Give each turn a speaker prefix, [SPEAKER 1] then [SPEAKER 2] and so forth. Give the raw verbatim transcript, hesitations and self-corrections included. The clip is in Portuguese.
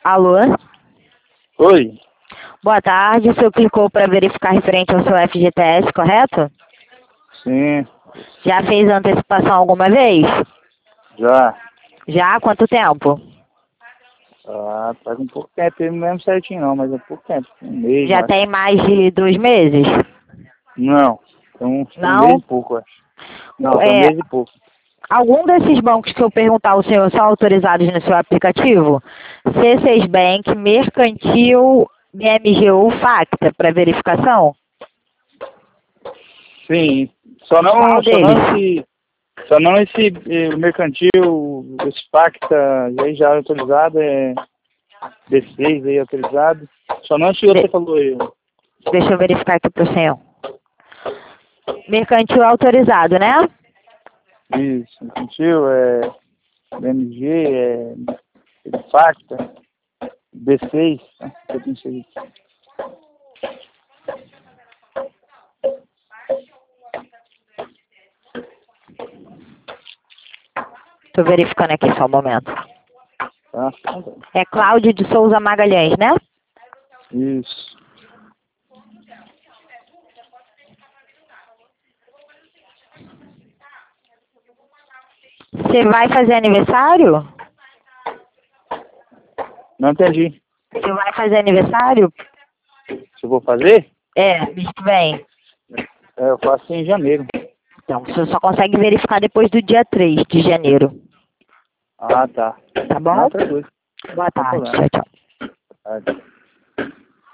[SPEAKER 1] Alô?
[SPEAKER 2] Oi.
[SPEAKER 1] Boa tarde, o senhor clicou para verificar referente ao seu F G T S, correto?
[SPEAKER 2] Sim,
[SPEAKER 1] Já fez antecipação alguma vez?
[SPEAKER 2] já.
[SPEAKER 1] Já? Há quanto tempo?
[SPEAKER 2] Ah, faz um pouco tempo, eu não lembro certinho não, mas é pouco tempo. Um mês,
[SPEAKER 1] Já
[SPEAKER 2] acho.
[SPEAKER 1] tem mais de dois meses?
[SPEAKER 2] Não, tem um, tem um
[SPEAKER 1] Não?
[SPEAKER 2] mês e pouco, eu acho. Não, tem um
[SPEAKER 1] É,
[SPEAKER 2] mês e pouco.
[SPEAKER 1] algum desses bancos que eu perguntar ao senhor são autorizados no seu aplicativo? C seis Bank, Mercantil, B M G U, Facta, para verificação?
[SPEAKER 2] Sim, só
[SPEAKER 1] Qual
[SPEAKER 2] não, só
[SPEAKER 1] deles?
[SPEAKER 2] não esse, só não esse eh, mercantil, esse pacta aí já é autorizado, é D seis aí autorizado. Só não esse outro que você falou aí.
[SPEAKER 1] Deixa eu verificar aqui para o senhor. Mercantil autorizado, né?
[SPEAKER 2] Isso, mercantil, é B M G, é pacta, D seis, né? Eu não sei.
[SPEAKER 1] Estou verificando aqui só um momento.
[SPEAKER 2] Tá?
[SPEAKER 1] É Cláudio de Souza Magalhães, né?
[SPEAKER 2] Isso.
[SPEAKER 1] Você vai fazer aniversário?
[SPEAKER 2] Não entendi.
[SPEAKER 1] Você vai fazer aniversário?
[SPEAKER 2] Se eu vou fazer,
[SPEAKER 1] É, mês que vem.
[SPEAKER 2] é, eu faço em janeiro.
[SPEAKER 1] Então, você só consegue verificar depois do dia três de janeiro.
[SPEAKER 2] Ah, tá.
[SPEAKER 1] Tá bom?
[SPEAKER 2] Não, tranquilo.
[SPEAKER 1] Boa
[SPEAKER 2] Não tem
[SPEAKER 1] tarde.
[SPEAKER 2] problema.
[SPEAKER 1] Tchau, tchau.
[SPEAKER 2] Tá.